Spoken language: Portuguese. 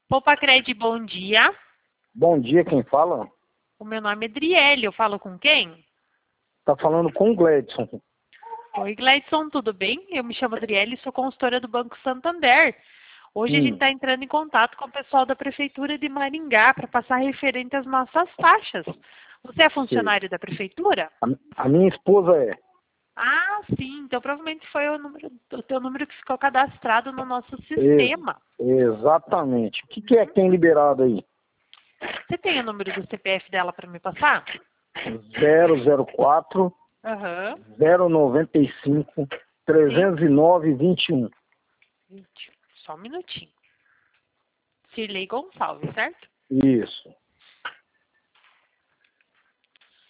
Popacred, bom dia. Bom dia, quem fala? O meu nome é Driele, eu falo com quem? Tá falando com o Gledson. Oi, Gleidson, tudo bem? Eu me chamo Driele e sou consultora do Banco Santander. Hoje a gente está entrando em contato com o pessoal da Prefeitura de Maringá para passar referente às nossas taxas. Você é funcionário da Prefeitura? A minha esposa é. Ah, sim. Então provavelmente foi o teu número que ficou cadastrado no nosso sistema. Exatamente. O que é que tem liberado aí? Você tem o número do CPF dela para me passar? 004 Aham. 095 309 21. 20. Só um minutinho. Cirlei Gonçalves, certo? Isso.